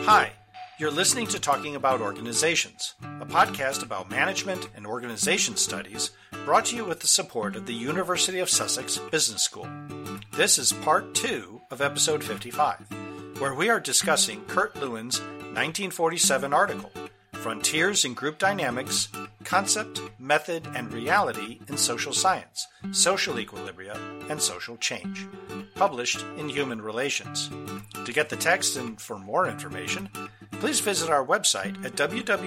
Hi, you're listening to Talking About Organizations, a podcast about management and organization studies brought to you with the support of the University of Sussex Business School. This is part 2 of episode 55, where we are discussing Kurt Lewin's 1947 article, Frontiers in Group Dynamics, Concept, Method, and Reality in Social Science, Social Equilibria, and Social Change, published in Human Relations. To get the text and for more information, please visit our website at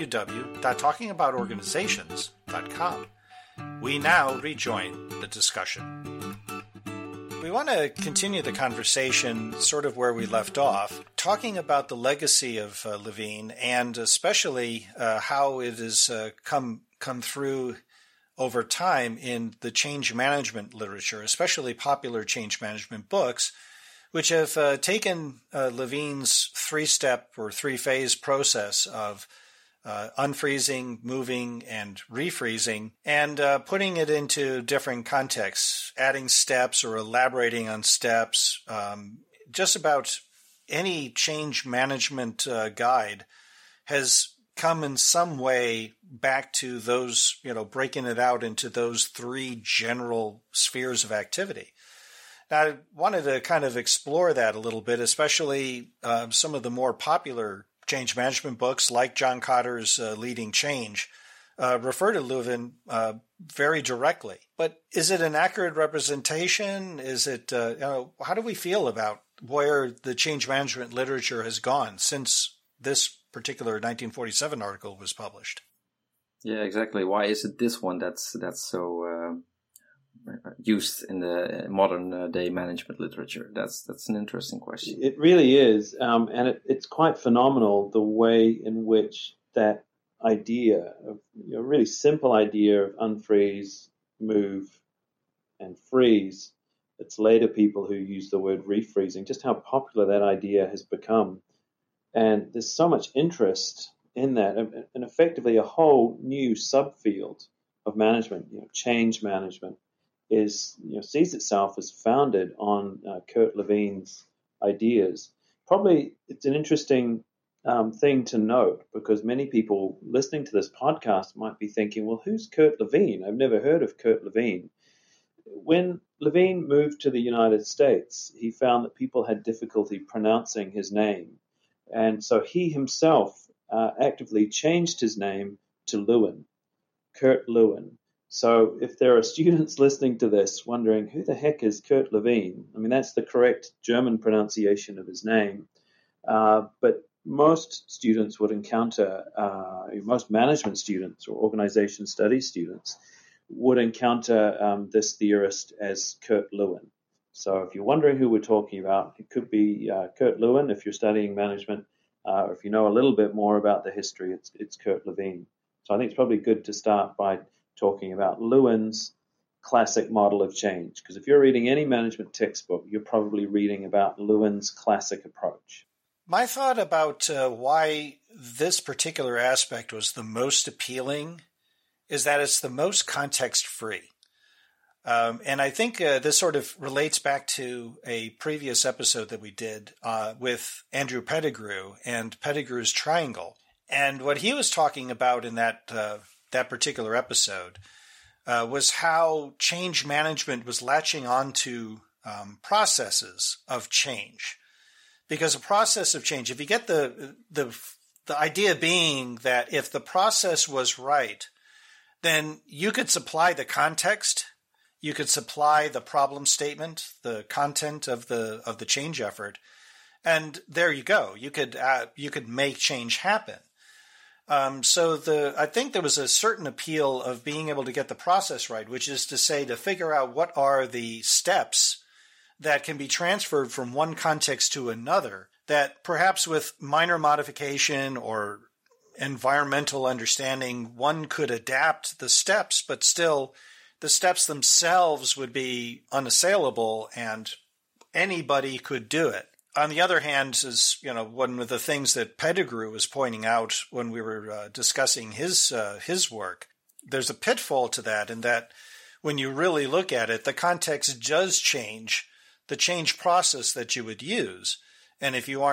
www.talkingaboutorganizations.com. We now rejoin the discussion. We want to continue the conversation sort of where we left off, talking about the legacy of Levine and especially how it has come through over time in the change management literature, especially popular change management books, which have taken Levine's three-step or three-phase process of unfreezing, moving, and refreezing, and putting it into different contexts, adding steps or elaborating on steps. Just about any change management guide has come in some way back to those, breaking it out into those three general spheres of activity. Now, I wanted to kind of explore that a little bit, especially some of the more popular change management books like John Kotter's Leading Change refer to Levin very directly. But is it an accurate representation? Is it, how do we feel about where the change management literature has gone since this particular 1947 article was published? Yeah, exactly. Why is it this one that's so used in the modern day management literature? That's an interesting question. It really is, and it's quite phenomenal the way in which that idea of really simple idea of unfreeze, move, and freeze. It's later people who use the word refreezing, just how popular that idea has become. And there's so much interest in that, and effectively a whole new subfield of management, change management, sees itself as founded on Kurt Levine's ideas. Probably it's an interesting thing to note because many people listening to this podcast might be thinking, well, who's Kurt Levine? I've never heard of Kurt Levine. When Levine moved to the United States, he found that people had difficulty pronouncing his name. And so he himself actively changed his name to Lewin, Kurt Lewin. So if there are students listening to this wondering, who the heck is Kurt Levine? I mean, that's the correct German pronunciation of his name. But most students would encounter, most management students or organization studies students would encounter this theorist as Kurt Lewin. So if you're wondering who we're talking about, it could be Kurt Lewin if you're studying management, or if you know a little bit more about the history, it's Kurt Levine. So I think it's probably good to start by talking about Lewin's classic model of change, because if you're reading any management textbook, you're probably reading about Lewin's classic approach. My thought about why this particular aspect was the most appealing is that it's the most context-free. And I think this sort of relates back to a previous episode that we did with Andrew Pettigrew and Pettigrew's Triangle. And what he was talking about in that particular episode was how change management was latching onto processes of change. Because a process of change, if you get the idea being that if the process was right, then you could supply the context, you could supply the problem statement, the content of the change effort, and there you go. You could make change happen. So I think there was a certain appeal of being able to get the process right, which is to say to figure out what are the steps that can be transferred from one context to another that perhaps with minor modification or environmental understanding, one could adapt the steps, but still the steps themselves would be unassailable and anybody could do it. On the other hand, is one of the things that Pettigrew was pointing out when we were discussing his work. There's a pitfall to that, in that when you really look at it, the context does change the change process that you would use. And if you aren't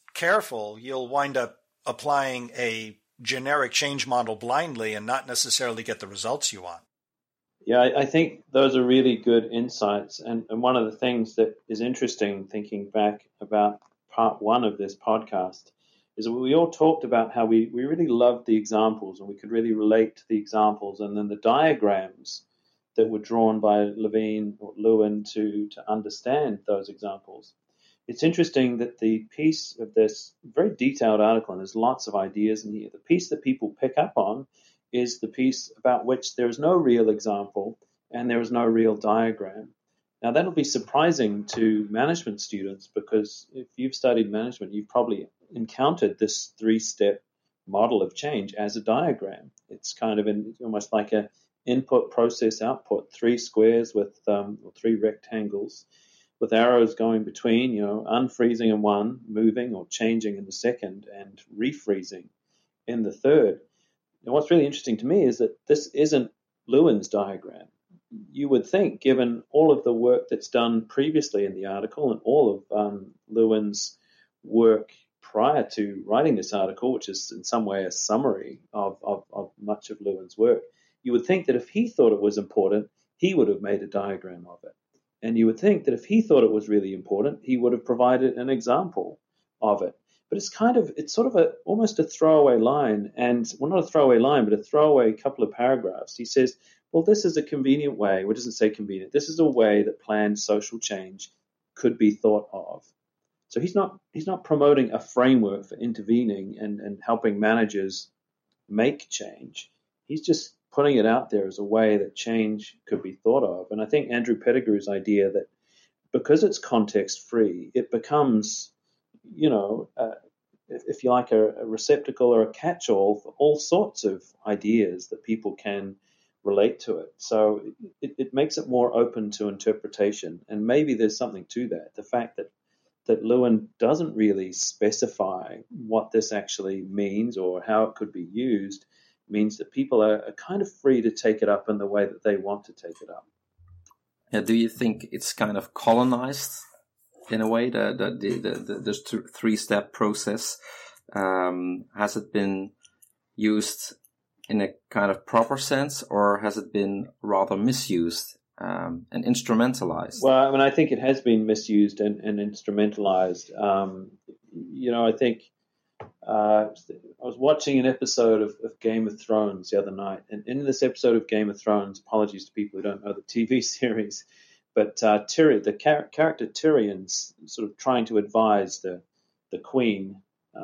careful, you'll wind up applying a generic change model blindly and not necessarily get the results you want. Yeah, I think those are really good insights. And one of the things that is interesting thinking back about part one of this podcast is that we all talked about how we really loved the examples and we could really relate to the examples, and then the diagrams that were drawn by Levine or Lewin to understand those examples. It's interesting that the piece of this very detailed article, and there's lots of ideas in here, the piece that people pick up on is the piece about which there is no real example and there is no real diagram. Now, that'll be surprising to management students, because if you've studied management, you've probably encountered this 3-step model of change as a diagram. It's kind of almost like a input, process, output, 3 squares with or 3 rectangles with arrows going between, unfreezing in one, moving or changing in the second, and refreezing in the third. And what's really interesting to me is that this isn't Lewin's diagram. You would think, given all of the work that's done previously in the article and all of Lewin's work prior to writing this article, which is in some way a summary of much of Lewin's work, you would think that if he thought it was important, he would have made a diagram of it. And you would think that if he thought it was really important, he would have provided an example of it. But it's sort of almost a throwaway line, and well, not a throwaway line, but a throwaway couple of paragraphs. He says, well, this is a convenient way. Well, it doesn't say convenient. This is a way that planned social change could be thought of. So he's not promoting a framework for intervening and helping managers make change. He's just putting it out there as a way that change could be thought of. And I think Andrew Pettigrew's idea that because it's context-free, it becomes, if you like, a receptacle or a catch-all for all sorts of ideas that people can relate to it. So it makes it more open to interpretation. And maybe there's something to that. The fact that Lewin doesn't really specify what this actually means or how it could be used means that people are kind of free to take it up in the way that they want to take it up. Yeah, do you think it's kind of colonized in a way, this 3-step process? Has it been used in a kind of proper sense, or has it been rather misused and instrumentalized? Well, I mean, I think it has been misused and instrumentalized. I think I was watching an episode of Game of Thrones the other night, and in this episode of Game of Thrones, apologies to people who don't know the TV series, but Tyrion, the character Tyrion's sort of trying to advise the queen,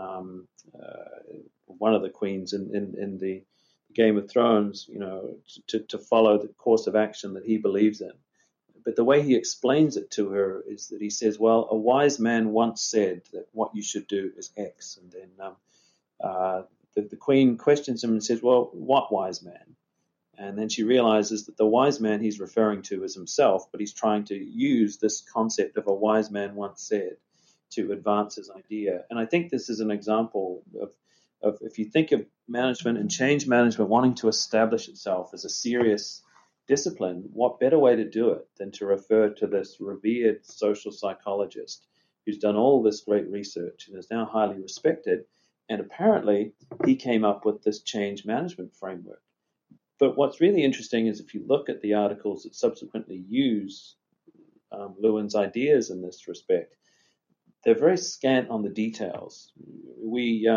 one of the queens in the Game of Thrones, to follow the course of action that he believes in. But the way he explains it to her is that he says, well, a wise man once said that what you should do is X. And then the queen questions him and says, well, what wise man? And then she realizes that the wise man he's referring to is himself, but he's trying to use this concept of a wise man once said to advance his idea. And I think this is an example of if you think of management and change management wanting to establish itself as a serious discipline, what better way to do it than to refer to this revered social psychologist who's done all this great research and is now highly respected. And apparently he came up with this change management framework. But what's really interesting is if you look at the articles that subsequently use Lewin's ideas in this respect, they're very scant on the details. We,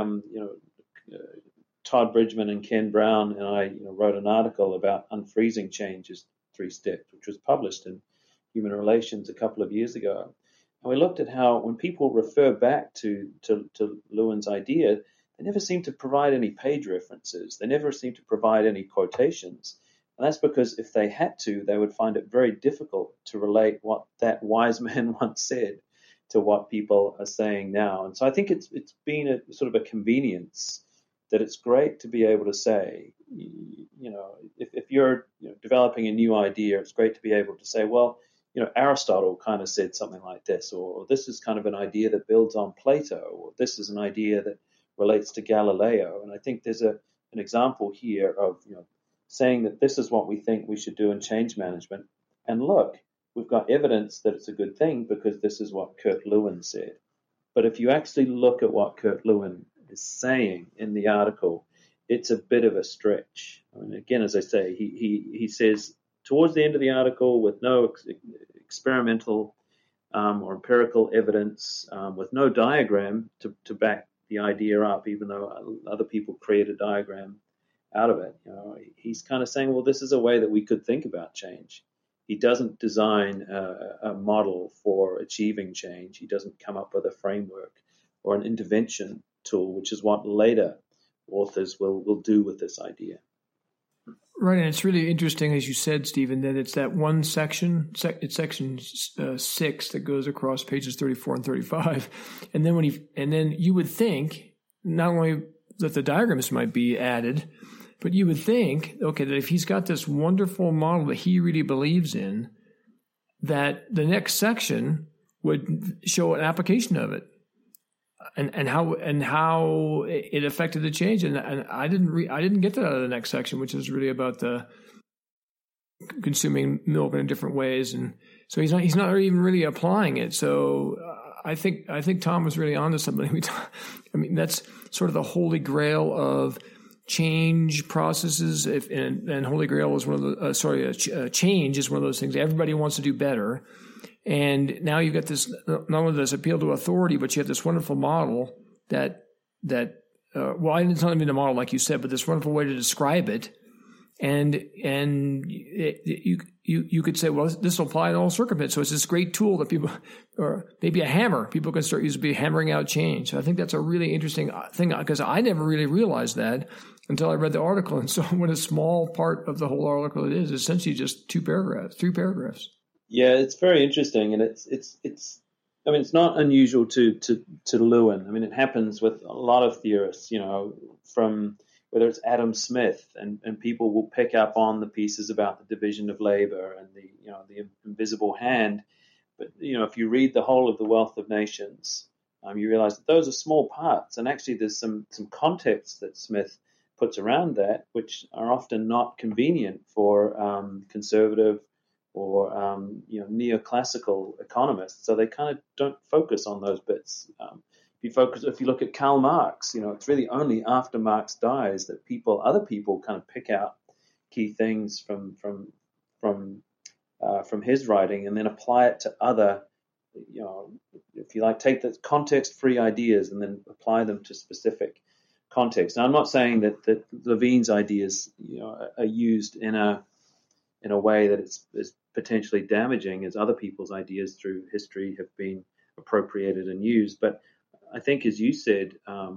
Todd Bridgman and Ken Brown and I wrote an article about unfreezing change as 3 steps, which was published in Human Relations a couple of years ago. And we looked at how when people refer back to Lewin's idea, they never seem to provide any page references. They never seem to provide any quotations. And that's because if they had to, they would find it very difficult to relate what that wise man once said to what people are saying now. And so I think it's been a sort of a convenience that it's great to be able to say, if you're developing a new idea, it's great to be able to say, well, Aristotle kind of said something like this, or this is kind of an idea that builds on Plato, or this is an idea that relates to Galileo. And I think there's an example here of saying that this is what we think we should do in change management. And look, we've got evidence that it's a good thing because this is what Kurt Lewin said. But if you actually look at what Kurt Lewin is saying in the article, it's a bit of a stretch. I mean, again, as I say, he says towards the end of the article, with no experimental or empirical evidence, with no diagram to back the idea up, even though other people create a diagram out of it, he's kind of saying, well, this is a way that we could think about change. He doesn't design a model for achieving change. He doesn't come up with a framework or an intervention tool, which is what later authors will do with this idea. Right, and it's really interesting, as you said, Stephen, that it's that one section, it's section 6 that goes across pages 34 and 35, and then you would think not only that the diagrams might be added, but you would think, okay, that if he's got this wonderful model that he really believes in, that the next section would show an application of it, and how it affected the change. And I didn't get that out of the next section, which is really about the consuming milk in different ways, and so he's not even really applying it. So I think Tom was really onto something. I mean, that's sort of the holy grail of change processes, and Holy Grail is one of the change is one of those things. Everybody wants to do better, and now you've got this not only this appeal to authority, but you have this wonderful model that well, it's not even a model like you said, but this wonderful way to describe it, and you could say, well, this will apply in all circumstances. So it's this great tool that people, or maybe a hammer, people can start using to be hammering out change. So I think that's a really interesting thing, because I never really realized that until I read the article. And so what a small part of the whole article it is essentially just 3 paragraphs. Yeah, it's very interesting, and it's I mean, it's not unusual to Lewin. I mean, it happens with a lot of theorists, from whether it's Adam Smith, and people will pick up on the pieces about the division of labor and the invisible hand. But, if you read the whole of The Wealth of Nations, you realize that those are small parts. And actually there's some context that Smith puts around that, which are often not convenient for conservative or neoclassical economists. So they kind of don't focus on those bits. If you look at Karl Marx, it's really only after Marx dies that other people kind of pick out key things from his writing and then apply it to other, if you like, take the context-free ideas and then apply them to specific context. Now, I'm not saying that Levine's ideas, are used in a way that is potentially damaging as other people's ideas through history have been appropriated and used, but I think, as you said,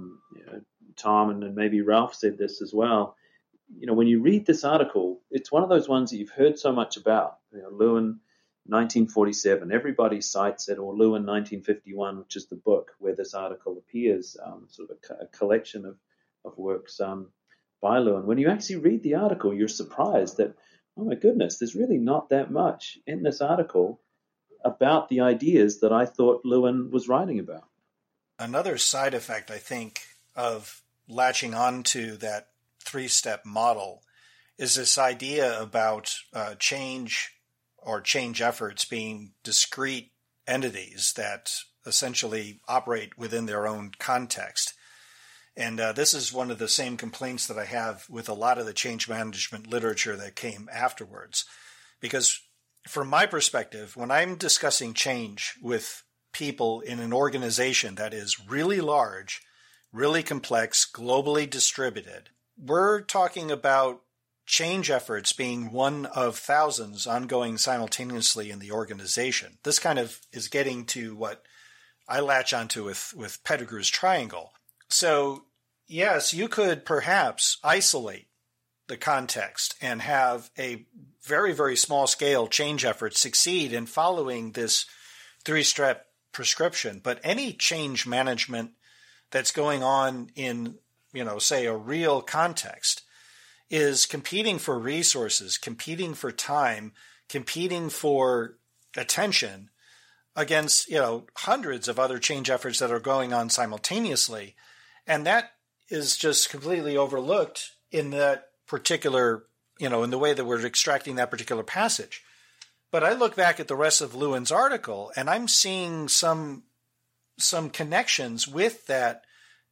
Tom, and maybe Ralph said this as well, when you read this article, it's one of those ones that you've heard so much about. Lewin, 1947, everybody cites it, or Lewin, 1951, which is the book where this article appears, sort of a collection of works by Lewin. When you actually read the article, you're surprised that, oh my goodness, there's really not that much in this article about the ideas that I thought Lewin was writing about. Another side effect, I think, of latching on to that 3-step model is this idea about change or change efforts being discrete entities that essentially operate within their own context. And this is one of the same complaints that I have with a lot of the change management literature that came afterwards. Because from my perspective, when I'm discussing change with people in an organization that is really large, really complex, globally distributed, we're talking about change efforts being one of thousands ongoing simultaneously in the organization. This kind of is getting to what I latch onto with Pettigrew's triangle. So, yes, you could perhaps isolate the context and have a very, very small scale change effort succeed in following this 3-step prescription. But any change management that's going on in, say a real context is competing for resources, competing for time, competing for attention against, hundreds of other change efforts that are going on simultaneously. And that is just completely overlooked in that particular, in the way that we're extracting that particular passage. But I look back at the rest of Lewin's article and I'm seeing some some connections with that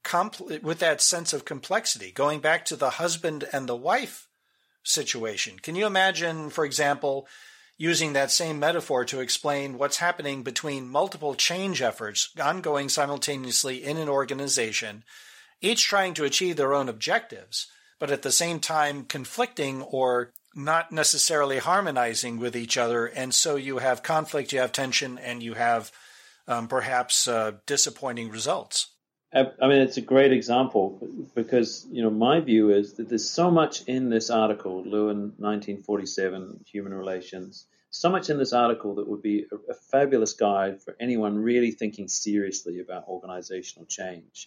sense of complexity, going back to the husband and the wife situation. Can you imagine, for example, using that same metaphor to explain what's happening between multiple change efforts ongoing simultaneously in an organization, each trying to achieve their own objectives, but at the same time conflicting or not necessarily harmonizing with each other, and so you have conflict, you have tension, and you have perhaps disappointing results? I mean, it's a great example because, my view is that there's so much in this article, Lewin, 1947, Human Relations, so much in this article that would be a fabulous guide for anyone really thinking seriously about organizational change.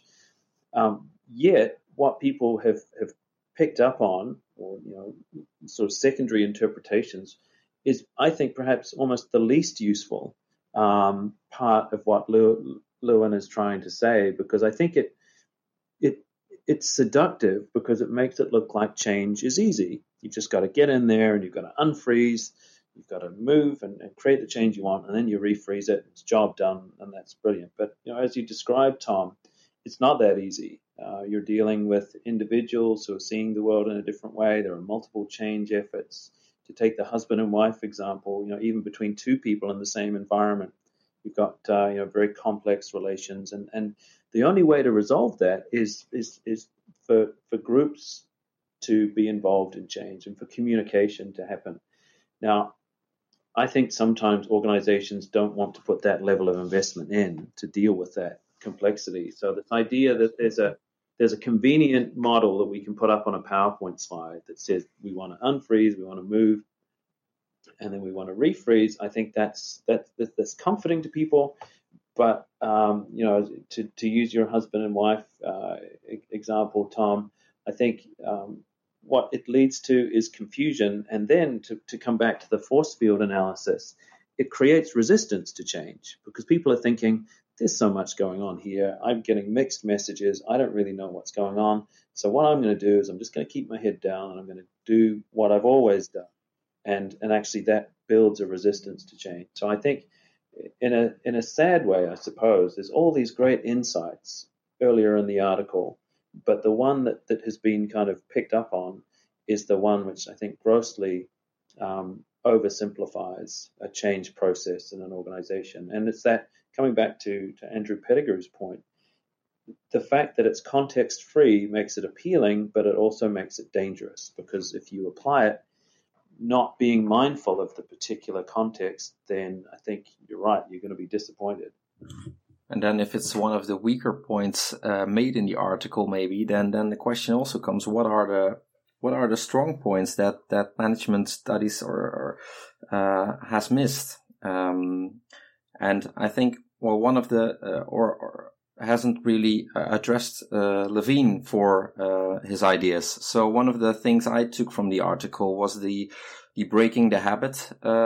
Yet, what people have picked up on, or, sort of secondary interpretations, is, I think, perhaps almost the least useful part of what Lewin is trying to say, because I think it's seductive because it makes it look like change is easy. You've just got to get in there and you've got to unfreeze, you've got to move and create the change you want, and then you refreeze it, it's job done, and that's brilliant. But as you described, Tom, it's not that easy. You're dealing with individuals who are seeing the world in a different way. There are multiple change efforts. To take the husband and wife example, even between two people in the same environment, you've got very complex relations, and the only way to resolve that is for groups to be involved in change and for communication to happen. Now, I think sometimes organizations don't want to put that level of investment in to deal with that complexity. So this idea that there's a convenient model that we can put up on a PowerPoint slide that says we want to unfreeze, we want to move, and then we want to refreeze. I think that's comforting to people. But to use your husband and wife example, Tom, I think what it leads to is confusion. And then to come back to the force field analysis, it creates resistance to change because people are thinking, there's so much going on here. I'm getting mixed messages. I don't really know what's going on. So what I'm going to do is I'm just going to keep my head down and I'm going to do what I've always done. And actually that builds a resistance to change. So I think in a sad way, I suppose, there's all these great insights earlier in the article, but the one that has been kind of picked up on is the one which I think grossly oversimplifies a change process in an organization. And it's that, coming back to Andrew Pettigrew's point, the fact that it's context-free makes it appealing, but it also makes it dangerous, because if you apply it not being mindful of the particular context, then I think you're right, you're going to be disappointed. And then if it's one of the weaker points made in the article, maybe, then the question also comes, what are the strong points that management studies or has missed? And I think, well, one of the, or hasn't really addressed Levine for his ideas. So one of the things I took from the article was the breaking the habit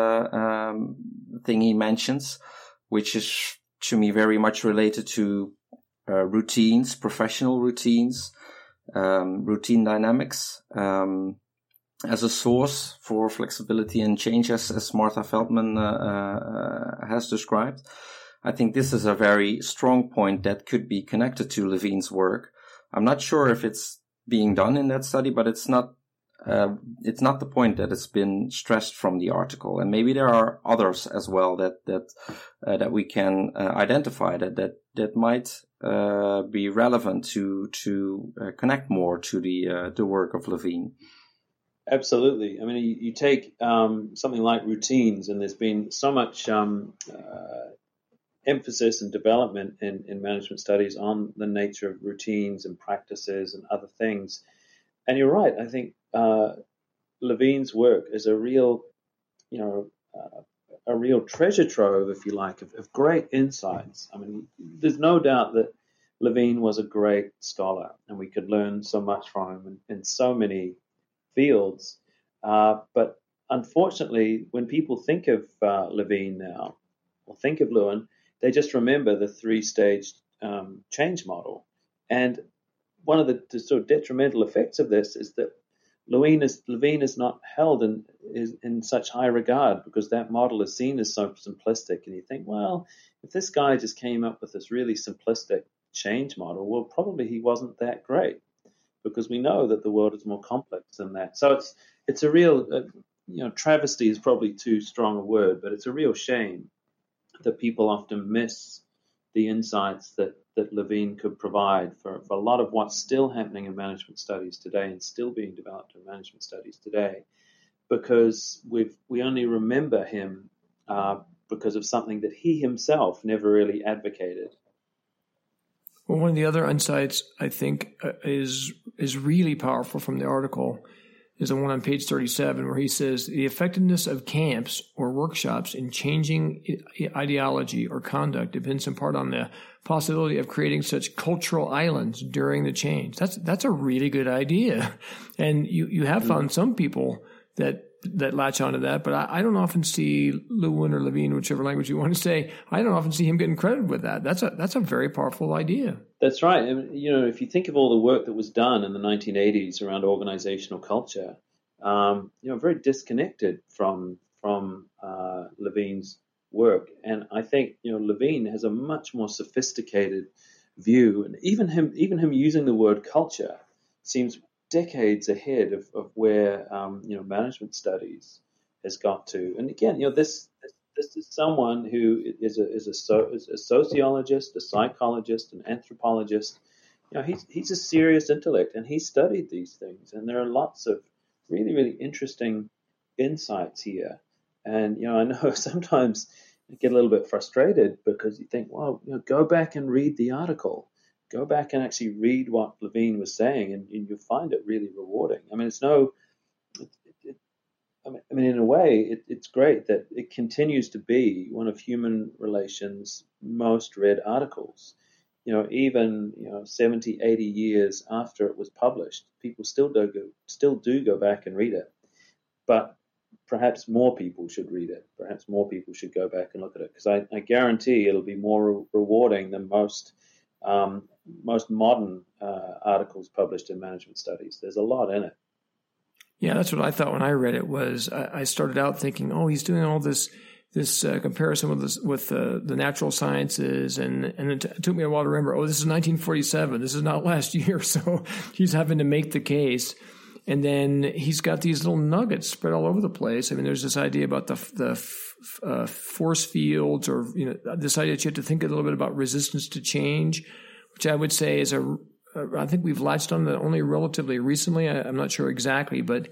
thing he mentions, which is to me very much related to routines, professional routines, routine dynamics, as a source for flexibility and change, as Martha Feldman has described. I think this is a very strong point that could be connected to Levine's work. I'm not sure if it's being done in that study, but it's not the point that has been stressed from the article. And maybe there are others as well that we can identify that might be relevant to connect more to the work of Levine. Absolutely. I mean, you take something like routines, and there's been so much emphasis and development in management studies on the nature of routines and practices and other things. And you're right. I think Levine's work is a real treasure trove, if you like, of great insights. I mean, there's no doubt that Levine was a great scholar, and we could learn so much from him in so many fields. But unfortunately, when people think of Levine now, or think of Lewin, they just remember the three-stage change model. And one of the sort of detrimental effects of this is that Levine is not held in such high regard because that model is seen as so simplistic. And you think, well, if this guy just came up with this really simplistic change model, well, probably he wasn't that great, because we know that the world is more complex than that. So it's a real, travesty is probably too strong a word, but it's a real shame that people often miss the insights that Levine could provide for a lot of what's still happening in management studies today and still being developed in management studies today, because we only remember him because of something that he himself never really advocated. Well, one of the other insights I think is really powerful from the article is the one on page 37, where he says the effectiveness of camps or workshops in changing ideology or conduct depends in part on the possibility of creating such cultural islands during the change. That's a really good idea. And you have found some people that latch onto that, but I don't often see Lewin or Levine, whichever language you want to say, I don't often see him getting credit with that. That's a very powerful idea. That's right. And, if you think of all the work that was done in the 1980s around organizational culture, very disconnected from Levine's work. And I think, Levine has a much more sophisticated view, and even him using the word culture seems decades ahead of where management studies has got to. And again, this is someone who is a sociologist, a psychologist, an anthropologist. He's a serious intellect, and he studied these things. And there are lots of really, really interesting insights here. And I know sometimes you get a little bit frustrated because you think, well, go back and read the article. Go back and actually read what Levine was saying, and you'll find it really rewarding. I mean, in a way, it's great that it continues to be one of human relations' most read articles. Even 70, 80 years after it was published, people still do go back and read it. But perhaps more people should read it. Perhaps more people should go back and look at it, because I guarantee it'll be more rewarding than most modern articles published in management studies. There's a lot in it. Yeah, that's what I thought when I read it. Was I started out thinking, oh, he's doing all this comparison with the natural sciences, and it took me a while to remember, oh, this is 1947. This is not last year. So he's having to make the case. And then he's got these little nuggets spread all over the place. I mean, there's this idea about the force fields, or this idea that you have to think a little bit about resistance to change, which I would say is I think we've latched on that only relatively recently. I'm not sure exactly, but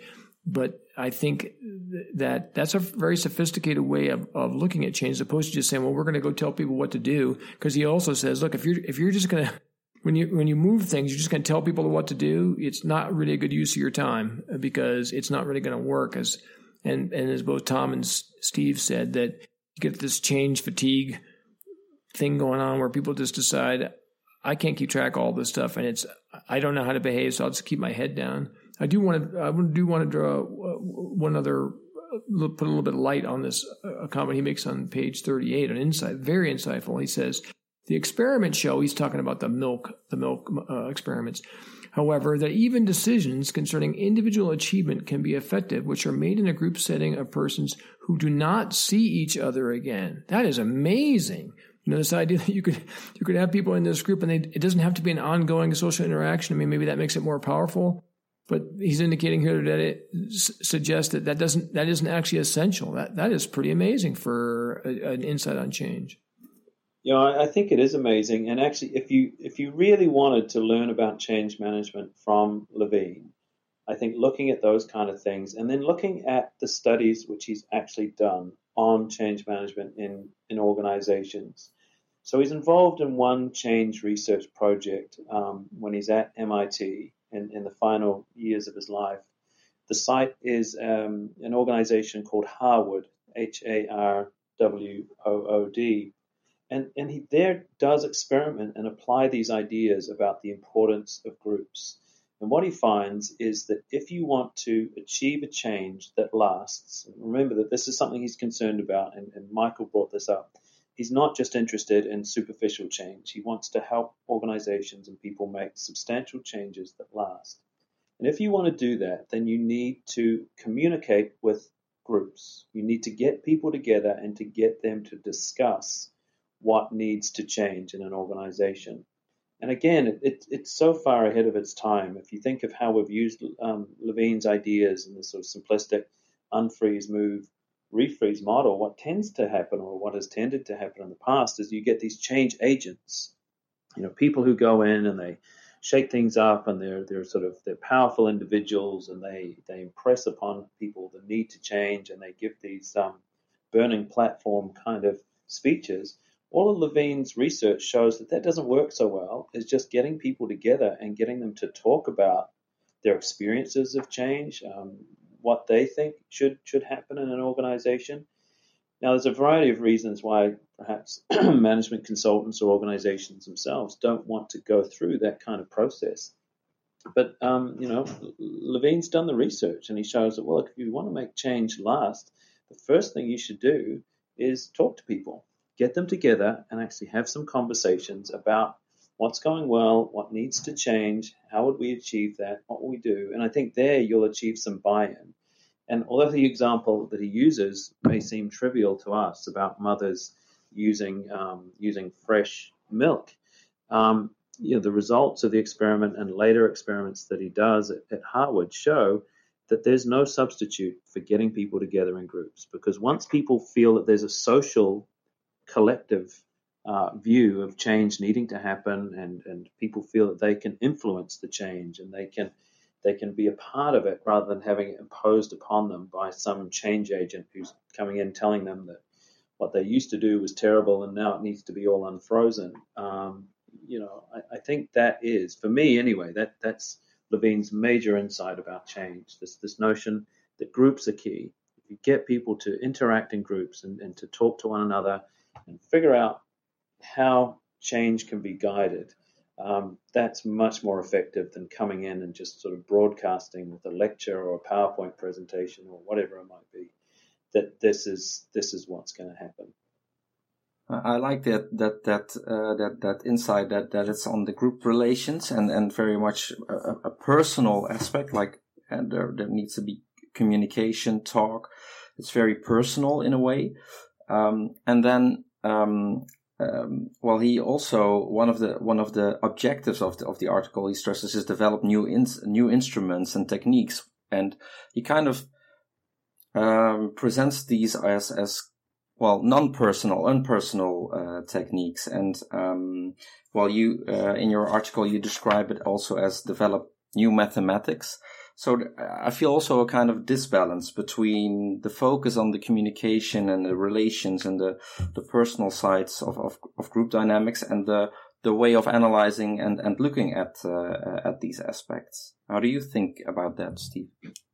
I think that's a very sophisticated way of looking at change, as opposed to just saying, well, we're going to go tell people what to do. Because he also says, look, if you're just going to when you move things, you're just going to tell people what to do. It's not really a good use of your time, because it's not really going to work. As both Tom and Steve said, that you get this change fatigue thing going on where people just decide, I can't keep track of all this stuff, and I don't know how to behave, so I'll just keep my head down. I do want to draw one other, put a little bit of light on this comment he makes on page 38 on Insight. Very insightful. He says, the experiments show, he's talking about the milk experiments, however, that even decisions concerning individual achievement can be effective, which are made in a group setting of persons who do not see each other again. That is amazing. This idea that you could have people in this group, and it doesn't have to be an ongoing social interaction. I mean, maybe that makes it more powerful, but he's indicating here that it suggests that isn't actually essential. That is pretty amazing for an insight on change. I think it is amazing. And actually, if you really wanted to learn about change management from Levine, I think looking at those kind of things, and then looking at the studies which he's actually done on change management in organizations. So he's involved in one change research project when he's at MIT in the final years of his life. The site is an organization called Harwood, Harwood. And he there does experiment and apply these ideas about the importance of groups. And what he finds is that if you want to achieve a change that lasts, and remember that this is something he's concerned about, and Michael brought this up, he's not just interested in superficial change. He wants to help organizations and people make substantial changes that last. And if you want to do that, then you need to communicate with groups. You need to get people together and to get them to discuss what needs to change in an organization. And again, it's so far ahead of its time. If you think of how we've used Levine's ideas and the sort of simplistic unfreeze, move, refreeze model, what tends to happen, or what has tended to happen in the past, is you get these change agents. People who go in and they shake things up, and they're powerful individuals, and they impress upon people the need to change, and they give these burning platform kind of speeches. All of Levine's research shows that doesn't work so well. It's just getting people together and getting them to talk about their experiences of change, what they think should happen in an organization. Now, there's a variety of reasons why perhaps management consultants or organizations themselves don't want to go through that kind of process. But, Levine's done the research, and he shows that, well, if you want to make change last, the first thing you should do is talk to people. Get them together and actually have some conversations about what's going well, what needs to change, how would we achieve that, what will we do. And I think there you'll achieve some buy-in. And although the example that he uses may seem trivial to us about mothers using fresh milk, the results of the experiment and later experiments that he does at Harvard show that there's no substitute for getting people together in groups. Because once people feel that there's a social collective view of change needing to happen, and people feel that they can influence the change, and they can be a part of it rather than having it imposed upon them by some change agent who's coming in telling them that what they used to do was terrible and now it needs to be all unfrozen. I think that is, for me anyway, that's Levine's major insight about change. This notion that groups are key. If you get people to interact in groups and to talk to one another and figure out how change can be guided, that's much more effective than coming in and just sort of broadcasting with a lecture or a PowerPoint presentation or whatever it might be, that this is what's going to happen. I like that insight that it's on the group relations and very much a personal aspect, and there needs to be communication, talk. It's very personal in a way. And then, he also, one of the objectives of the article he stresses is develop new instruments and techniques, and he kind of presents these as unpersonal techniques. And you in your article you describe it also as develop new mathematics. So I feel also a kind of disbalance between the focus on the communication and the relations and the personal sides of group dynamics and the way of analyzing and looking at these aspects. How do you think about that, Steve?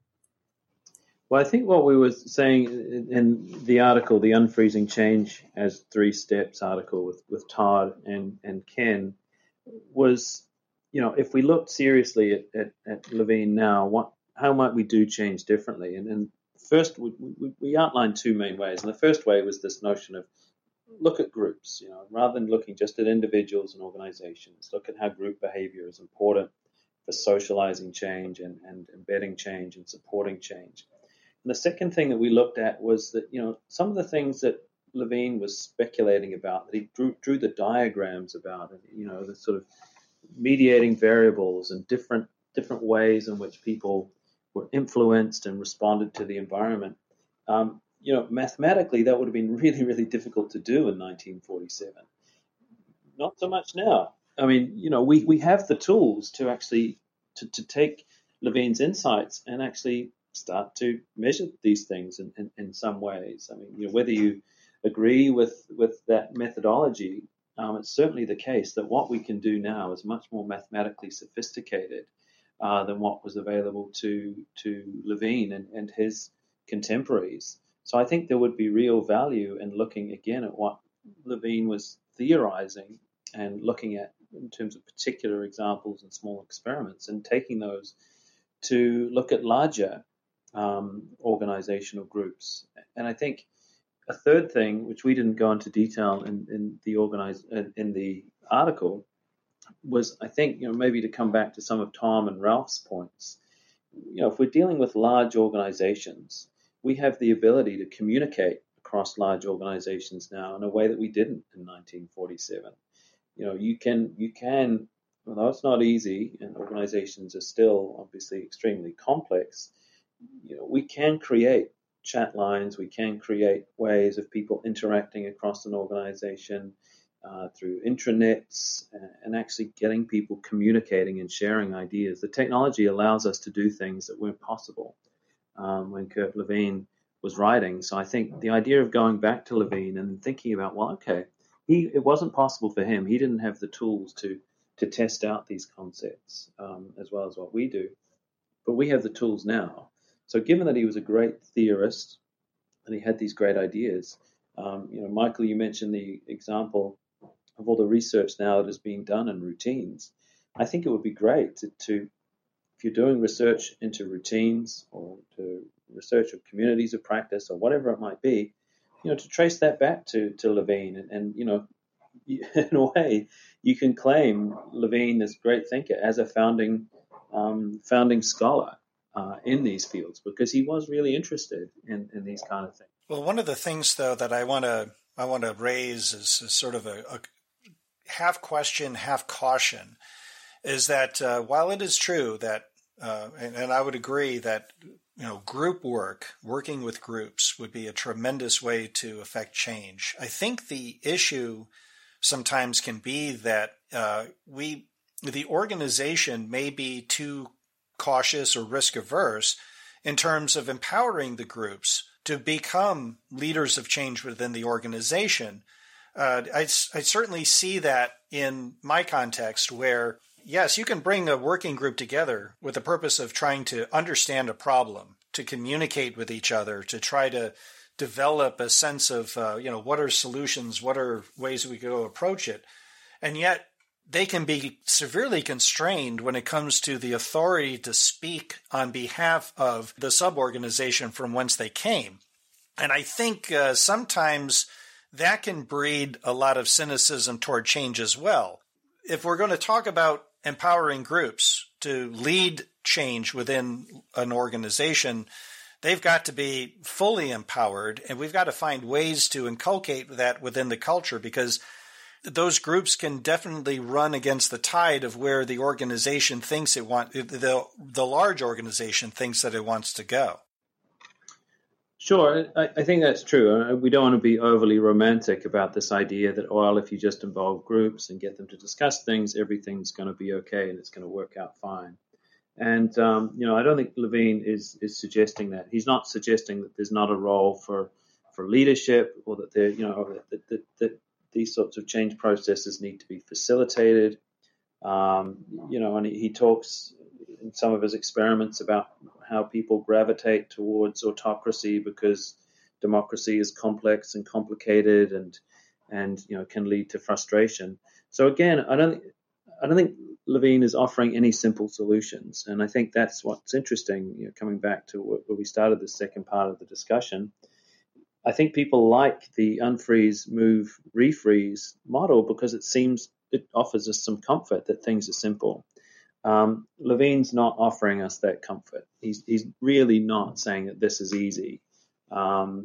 Well, I think what we were saying in the article, the Unfreezing Change as 3 Steps article with Todd and Ken, was, if we looked seriously at Levine now, how might we do change differently? And first, we outlined 2 main ways. And the first way was this notion of look at groups, rather than looking just at individuals and organizations, look at how group behavior is important for socializing change and embedding change and supporting change. And the second thing that we looked at was that, some of the things that Levine was speculating about, that he drew the diagrams about, and, the sort of mediating variables and different ways in which people were influenced and responded to the environment. Mathematically, that would have been really, really difficult to do in 1947. Not so much now. I mean, we have the tools to actually to take Levine's insights and actually start to measure these things in some ways. I mean, whether you agree with that methodology, it's certainly the case that what we can do now is much more mathematically sophisticated than what was available to Levine and his contemporaries. So I think there would be real value in looking again at what Levine was theorizing and looking at in terms of particular examples and small experiments, and taking those to look at larger organizational groups. And I think a third thing, which we didn't go into detail in the article, was, I think, maybe to come back to some of Tom and Ralph's points, if we're dealing with large organizations, we have the ability to communicate across large organizations now in a way that we didn't in 1947. You can, although it's not easy, and organizations are still obviously extremely complex, we can create chat lines, we can create ways of people interacting across an organization through intranets and actually getting people communicating and sharing ideas. The technology allows us to do things that weren't possible when Kurt Lewin was writing. So I think the idea of going back to Lewin and thinking about, well, okay, it wasn't possible for him. He didn't have the tools to test out these concepts as well as what we do, but we have the tools now. So given that he was a great theorist and he had these great ideas, Michael, you mentioned the example of all the research now that is being done in routines. I think it would be great to if you're doing research into routines or to research of communities of practice or whatever it might be, to trace that back to Lewin. And in a way, you can claim Lewin, this great thinker, as a founding scholar in these fields, because he was really interested in these kind of things. Well, one of the things, though, that I want to raise is sort of a half question, half caution, is that while it is true that, and I would agree that group work, working with groups, would be a tremendous way to affect change. I think the issue sometimes can be that the organization may be too cautious or risk averse in terms of empowering the groups to become leaders of change within the organization. I certainly see that in my context where, yes, you can bring a working group together with the purpose of trying to understand a problem, to communicate with each other, to try to develop a sense of, what are solutions, what are ways we go approach it. And yet they can be severely constrained when it comes to the authority to speak on behalf of the sub-organization from whence they came. And I think sometimes that can breed a lot of cynicism toward change as well. If we're going to talk about empowering groups to lead change within an organization, they've got to be fully empowered, and we've got to find ways to inculcate that within the culture, because those groups can definitely run against the tide of where the organization thinks the large organization thinks that it wants to go. Sure, I think that's true. We don't want to be overly romantic about this idea that, well, if you just involve groups and get them to discuss things, everything's going to be okay and it's going to work out fine. And, I don't think Lewin is suggesting that. He's not suggesting that there's not a role for leadership, or that there, that these sorts of change processes need to be facilitated. And he talks in some of his experiments about how people gravitate towards autocracy because democracy is complex and complicated and can lead to frustration. So again, I don't think Lewin is offering any simple solutions, and I think that's what's interesting. Coming back to where we started the second part of the discussion, I think people like the unfreeze, move, refreeze model because it offers us some comfort that things are simple. Lewin's not offering us that comfort. He's really not saying that this is easy. And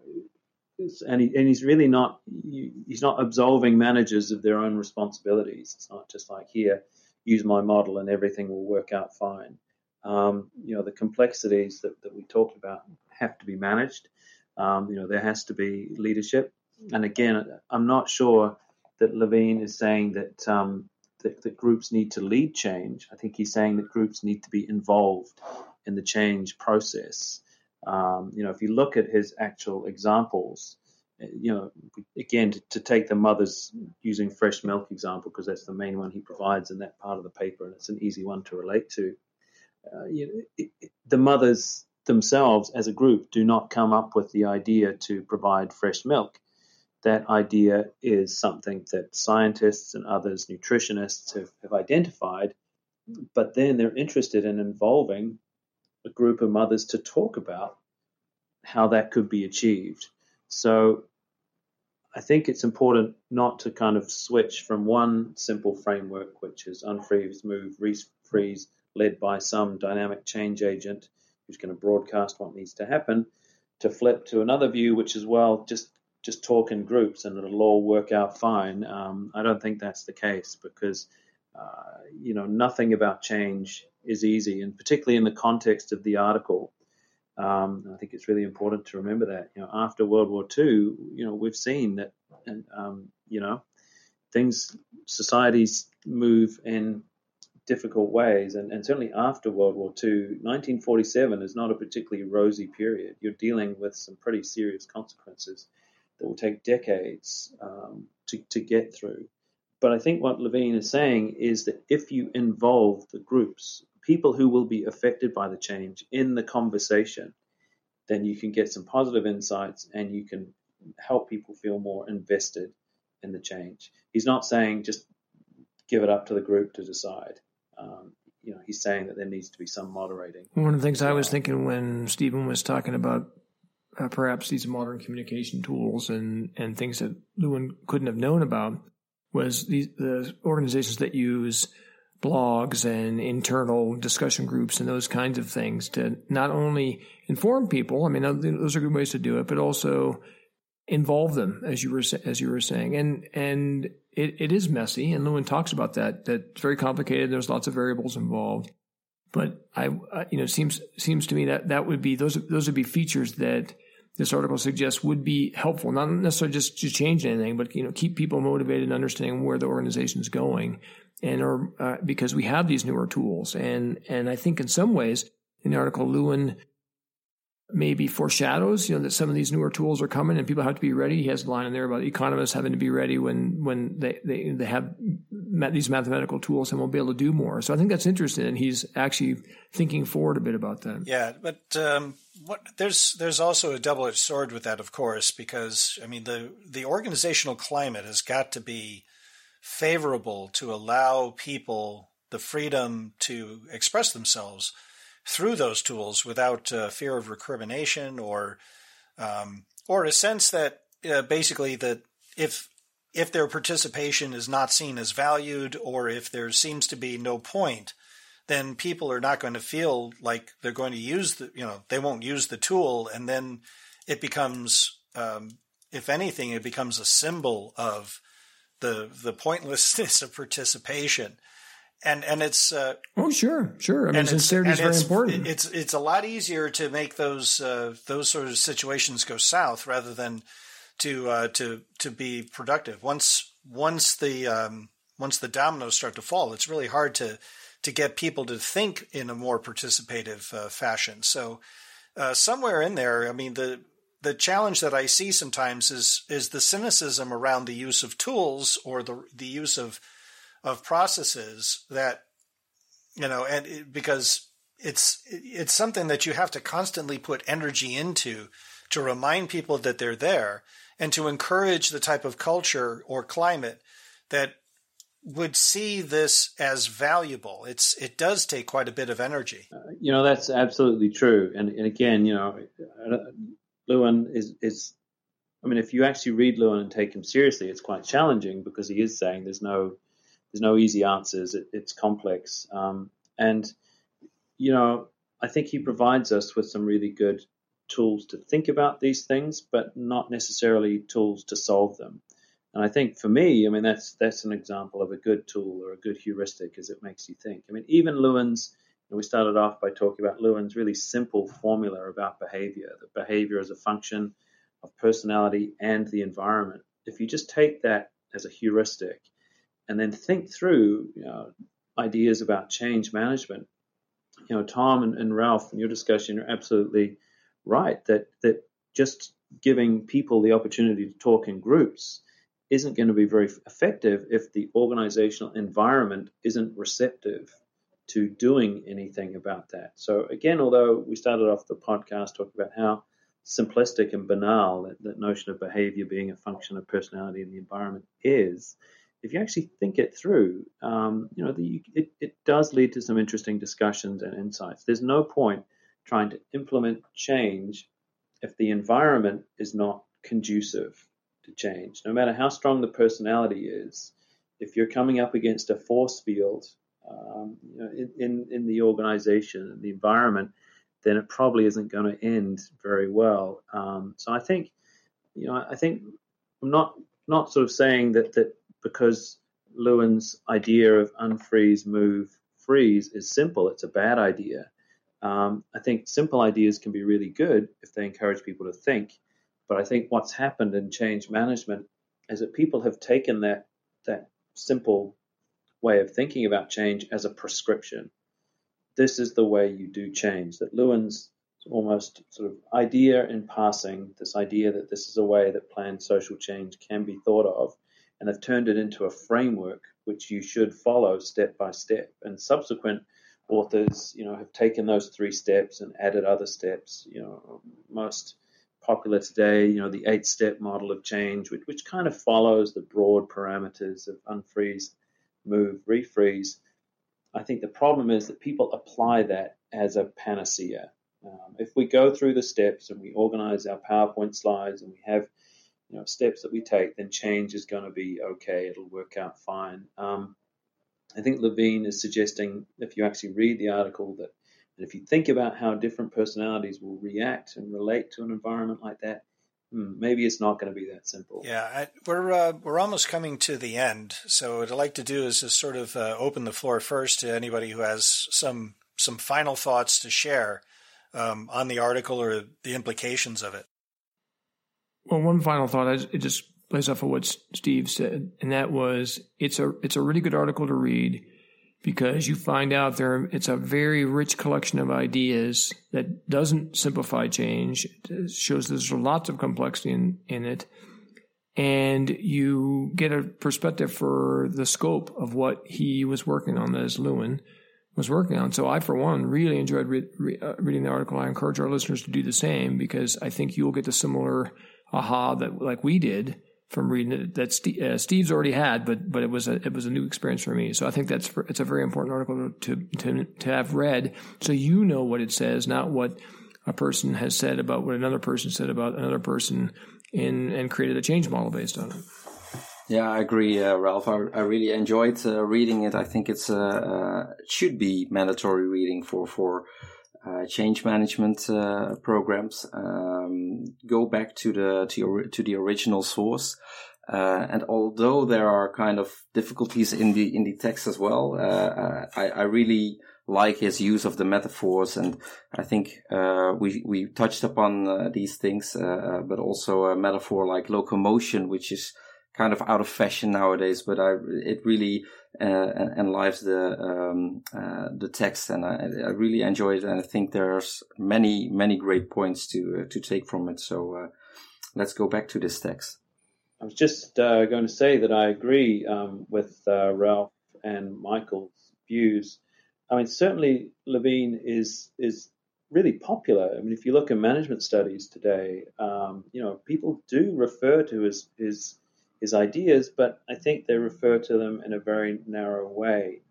he's really not. He's not absolving managers of their own responsibilities. It's not just like, here, use my model and everything will work out fine. The complexities that we talked about have to be managed. There has to be leadership. And again, I'm not sure that Lewin is saying that that groups need to lead change. I think he's saying that groups need to be involved in the change process. If you look at his actual examples, again, to take the mothers using fresh milk example, because that's the main one he provides in that part of the paper, and it's an easy one to relate to. The mothers themselves as a group do not come up with the idea to provide fresh milk. That idea is something that scientists and others, nutritionists, have identified, but then they're interested in involving a group of mothers to talk about how that could be achieved. So I think it's important not to kind of switch from one simple framework, which is unfreeze, move, refreeze, led by some dynamic change agent who's going to broadcast what needs to happen, to flip to another view, which is, well, just talk in groups and it'll all work out fine. I don't think that's the case, because nothing about change is easy, and particularly in the context of the article. I think it's really important to remember that. After World War II, we've seen that, societies move in difficult ways, and certainly after World War II, 1947 is not a particularly rosy period. You're dealing with some pretty serious consequences that will take decades to get through. But I think what Levine is saying is that if you involve the groups, people who will be affected by the change, in the conversation, then you can get some positive insights and you can help people feel more invested in the change. He's not saying just give it up to the group to decide. He's saying that there needs to be some moderating. One of the things I was thinking when Stephen was talking about perhaps these modern communication tools and things that Lewin couldn't have known about was the organizations that use blogs and internal discussion groups and those kinds of things to not only inform people, I mean, those are good ways to do it, but also involve them, as you were saying. And it is messy, and Lewin talks about that. That's very complicated. There's lots of variables involved. But it seems to me that would be those would be features that this article suggests would be helpful, not necessarily just to change anything, but keep people motivated and understanding where the organization is going, and because we have these newer tools, and I think in some ways in the article Lewin maybe foreshadows that some of these newer tools are coming and people have to be ready. He has a line in there about economists having to be ready when they have these mathematical tools and won't be able to do more. So I think that's interesting, and he's actually thinking forward a bit about that. Yeah, but there's also a double-edged sword with that, of course, because I mean the organizational climate has got to be favorable to allow people the freedom to express themselves through those tools without fear of recrimination or a sense that basically that if their participation is not seen as valued, or if there seems to be no point, then people are not going to feel like they're going to use they won't use the tool, and then it becomes, if anything, it becomes a symbol of the pointlessness of participation. And it's sure. I mean, sincerity is very important. It's a lot easier to make those sort of situations go south rather than to be productive. Once the dominoes start to fall, it's really hard to get people to think in a more participative fashion. So somewhere in there, I mean, the challenge that I see sometimes is the cynicism around the use of tools or the use of processes that, because it's something that you have to constantly put energy into to remind people that they're there and to encourage the type of culture or climate that would see this as valuable. It does take quite a bit of energy. That's absolutely true. And again, Lewin is, I mean, if you actually read Lewin and take him seriously, it's quite challenging, because he is saying there's no easy answers. It's complex. And I think he provides us with some really good tools to think about these things, but not necessarily tools to solve them. And I think for me, I mean, that's an example of a good tool or a good heuristic, as it makes you think. I mean, even Lewin's, we started off by talking about Lewin's really simple formula about behavior, that behavior is a function of personality and the environment. If you just take that as a heuristic and then think through ideas about change management, Tom and Ralph, in your discussion, you're absolutely right that just giving people the opportunity to talk in groups isn't going to be very effective if the organizational environment isn't receptive to doing anything about that. So again, although we started off the podcast talking about how simplistic and banal that notion of behavior being a function of personality and the environment is, if you actually think it through, it does lead to some interesting discussions and insights. There's no point trying to implement change if the environment is not conducive to change. No matter how strong the personality is, if you're coming up against a force field in the organization and the environment, then it probably isn't going to end very well. So I think I'm not sort of saying that because Lewin's idea of unfreeze, move, freeze is simple, it's a bad idea. I think simple ideas can be really good if they encourage people to think. But I think what's happened in change management is that people have taken that simple way of thinking about change as a prescription. This is the way you do change. That Lewin's almost sort of idea in passing, this idea that this is a way that planned social change can be thought of, and they've turned it into a framework which you should follow step by step. And subsequent authors, have taken those 3 steps and added other steps. Most popular today, the 8-step model of change, which kind of follows the broad parameters of unfreeze, move, refreeze. I think the problem is that people apply that as a panacea. If we go through the steps and we organize our PowerPoint slides and we have steps that we take, then change is going to be okay. It'll work out fine. I think Levine is suggesting, if you actually read the article, that if you think about how different personalities will react and relate to an environment like that, maybe it's not going to be that simple. Yeah, we're almost coming to the end. So what I'd like to do is just sort of open the floor first to anybody who has some final thoughts to share on the article or the implications of it. Well, one final thought, it just plays off of what Steve said, and that was it's a really good article to read because you find out it's a very rich collection of ideas that doesn't simplify change. It shows there's lots of complexity in it, and you get a perspective for the scope of what he was working on, as Lewin was working on. So I, for one, really enjoyed reading the article. I encourage our listeners to do the same because I think you'll get the similar aha that like we did from reading it that Steve's already had, but it was a new experience for me. So I think it's a very important article to have read, so you know what it says, not what a person has said about what another person said about another person, and created a change model based on it. Yeah, I agree, Ralph. I really enjoyed reading it. I think it should be mandatory reading for change management programs. Go back to the original source, and although there are kind of difficulties in the text as well, I really like his use of the metaphors, and I think we touched upon these things, but also a metaphor like locomotion, which is kind of out of fashion nowadays, but it really enlives the text, and I really enjoy it, and I think there's many great points to take from it. So let's go back to this text. I was just going to say that I agree with Ralph and Michael's views. I mean, certainly Levine is really popular. I mean, if you look at management studies today, people do refer to his ideas, but I think they refer to them in a very narrow way.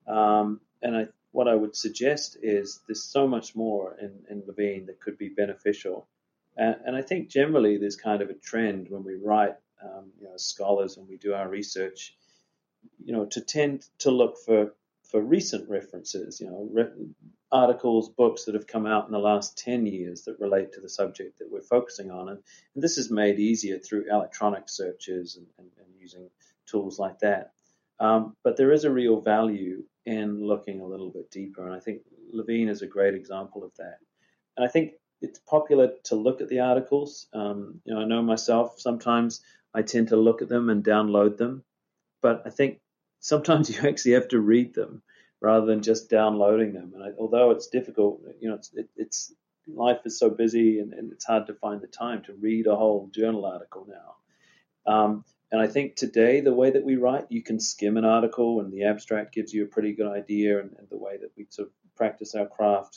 What I would suggest is there's so much more in Levine that could be beneficial. And I think generally there's kind of a trend when we write, as scholars, when we do our research, to tend to look for recent references, articles, books that have come out in the last 10 years that relate to the subject that we're focusing on. And this is made easier through electronic searches and using tools like that. But there is a real value in looking a little bit deeper. And I think Levine is a great example of that. And I think it's popular to look at the articles. I know myself, sometimes I tend to look at them and download them. But I think sometimes you actually have to read them rather than just downloading them. And although it's difficult, it's life is so busy and it's hard to find the time to read a whole journal article now. And I think today, the way that we write, you can skim an article and the abstract gives you a pretty good idea, and the way that we sort of practice our craft,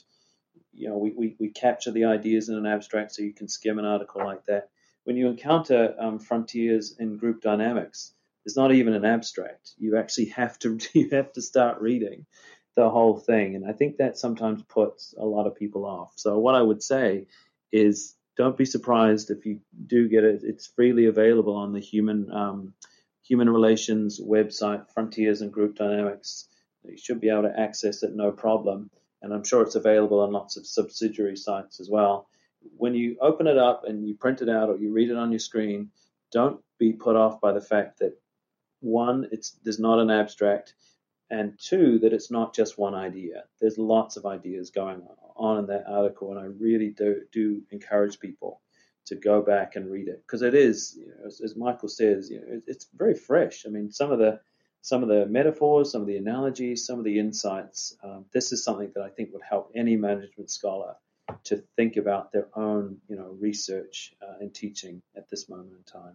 we capture the ideas in an abstract, so you can skim an article like that. When you encounter frontiers in group dynamics, there's not even an abstract. You actually have to start reading the whole thing. And I think that sometimes puts a lot of people off. So what I would say is don't be surprised if you do get it. It's freely available on the human relations website, Frontiers and Group Dynamics. You should be able to access it no problem. And I'm sure it's available on lots of subsidiary sites as well. When you open it up and you print it out or you read it on your screen, don't be put off by the fact that, one, there's not an abstract, and two, that it's not just one idea. There's lots of ideas going on in that article, and I really do encourage people to go back and read it, because it is, as Michael says, it's very fresh. I mean, some of the metaphors, some of the analogies, some of the insights. This is something that I think would help any management scholar to think about their own, research and teaching at this moment in time.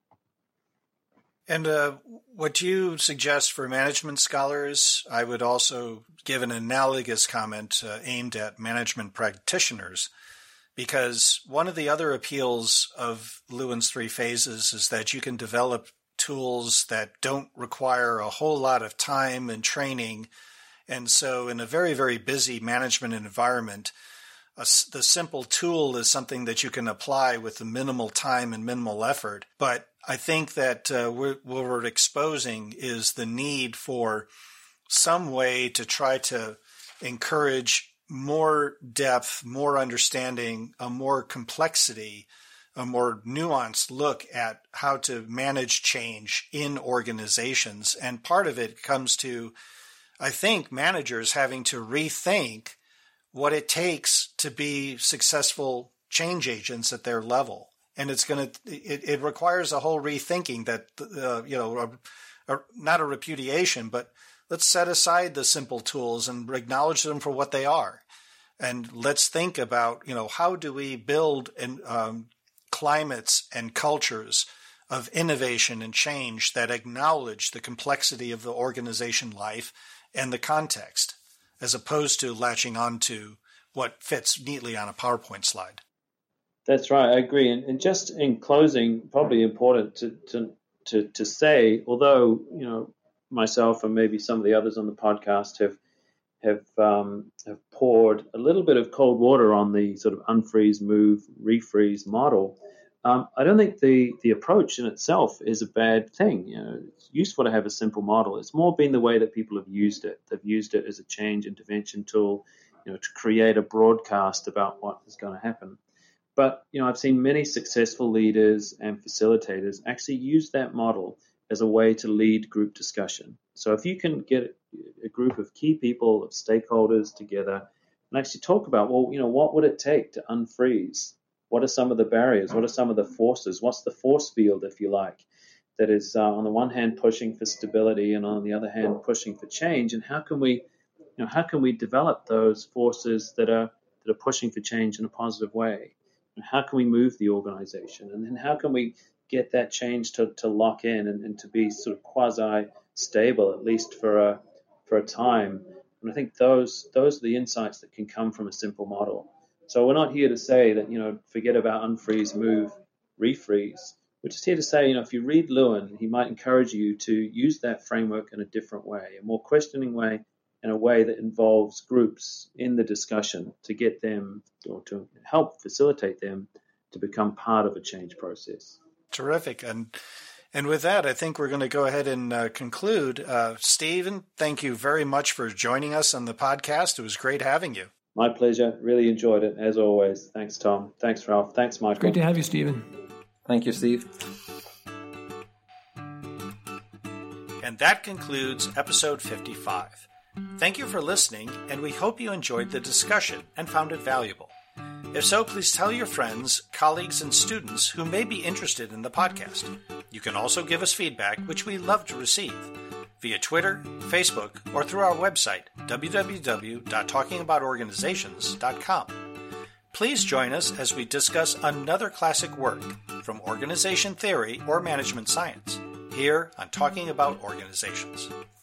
And what you suggest for management scholars, I would also give an analogous comment aimed at management practitioners, because one of the other appeals of Lewin's 3 phases is that you can develop tools that don't require a whole lot of time and training. And so in a very, very busy management environment, the simple tool is something that you can apply with the minimal time and minimal effort. But I think that what we're exposing is the need for some way to try to encourage more depth, more understanding, a more complexity, a more nuanced look at how to manage change in organizations. And part of it comes to, I think, managers having to rethink what it takes to be successful change agents at their level. And it requires a whole rethinking that, not a repudiation, but let's set aside the simple tools and acknowledge them for what they are. And let's think about, how do we build climates and cultures of innovation and change that acknowledge the complexity of the organization life and the context, as opposed to latching on to what fits neatly on a PowerPoint slide. That's right. I agree. And just in closing, probably important to say, although, myself and maybe some of the others on the podcast have poured a little bit of cold water on the sort of unfreeze, move, refreeze model, I don't think the approach in itself is a bad thing. It's useful to have a simple model. It's more been the way that people have used it. They've used it as a change intervention tool, to create a broadcast about what is going to happen. But, I've seen many successful leaders and facilitators actually use that model as a way to lead group discussion. So if you can get a group of key people, of stakeholders together and actually talk about, what would it take to unfreeze? What are some of the barriers? What are some of the forces? What's the force field, if you like, that is on the one hand pushing for stability and on the other hand pushing for change? And how can we develop those forces that are pushing for change in a positive way? And how can we move the organization? And then how can we get that change to lock in and to be sort of quasi-stable, at least for a time? And I think those are the insights that can come from a simple model. So we're not here to say that, forget about unfreeze, move, refreeze. We're just here to say, if you read Lewin, he might encourage you to use that framework in a different way, a more questioning way, in a way that involves groups in the discussion to get them or to help facilitate them to become part of a change process. Terrific. And with that, I think we're going to go ahead and conclude. Stephen, thank you very much for joining us on the podcast. It was great having you. My pleasure. Really enjoyed it, as always. Thanks, Tom. Thanks, Ralph. Thanks, Michael. Great to have you, Stephen. Thank you, Steve. And that concludes episode 55. Thank you for listening, and we hope you enjoyed the discussion and found it valuable. If so, please tell your friends, colleagues, and students who may be interested in the podcast. You can also give us feedback, which we love to receive, via Twitter, Facebook, or through our website, www.talkingaboutorganizations.com. Please join us as we discuss another classic work from organization theory or management science, here on Talking About Organizations.